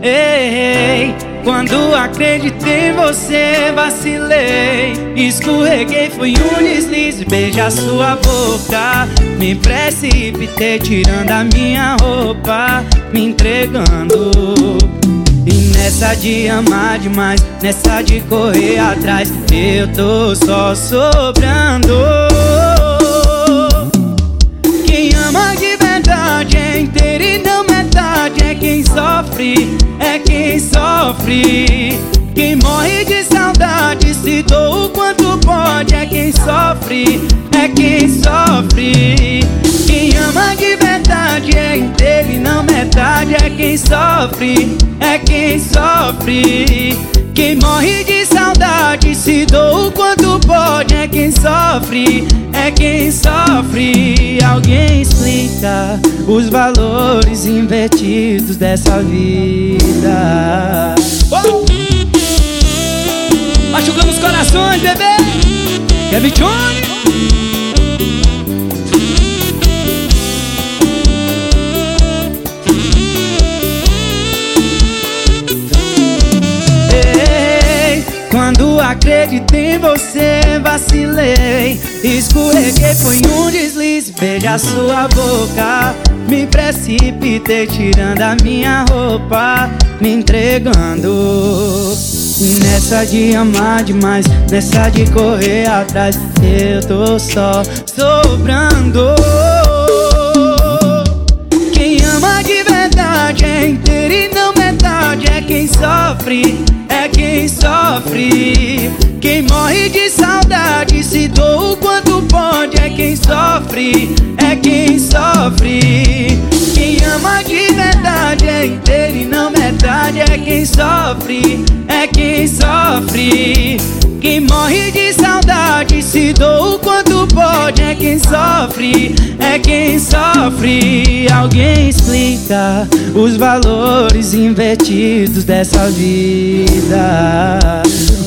Ei, quando acreditei em você, vacilei, escorreguei, foi um deslize. Beija sua boca, me precipitei, tirando a minha roupa, me entregando. E nessa de amar demais, nessa de correr atrás, eu tô só sobrando. Quem ama de verdade é inteiro e não metade. É quem sofre, é quem sofre. Quem morre de saudade, se doa o quanto pode. É quem sofre, é quem sofre. Quem ama de verdade é inteiro e não metade. É quem sofre, é quem sofre. Quem morre de saudade, se doa o quanto pode. É quem sofre, é quem sofre. Alguém explica os valores invertidos dessa vida. Machucando os corações, bebê. Kevin Johnny. Quando acreditei em você, vacilei, escorreguei, foi um deslize. Beija sua boca, me precipitei, tirando a minha roupa, me entregando. Nessa de amar demais, nessa de correr atrás, eu tô só sobrando. Quem ama de verdade é inteiro e não metade. É quem sofre, é quem sofre. Quem morre de saudade, se doa o quanto pode. É quem sofre, é quem sofre. Quem ama de verdade é inteiro e não metade. É quem sofre, é quem sofre. Quem morre de saudade, se doa o quanto pode. É quem sofre, é quem sofre. Alguém explica os valores invertidos dessa vida.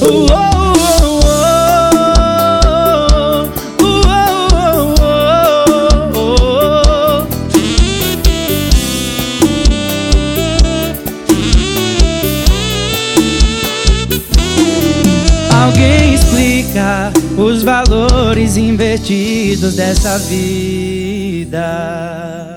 Alguém explica os valores invertidos dessa vida.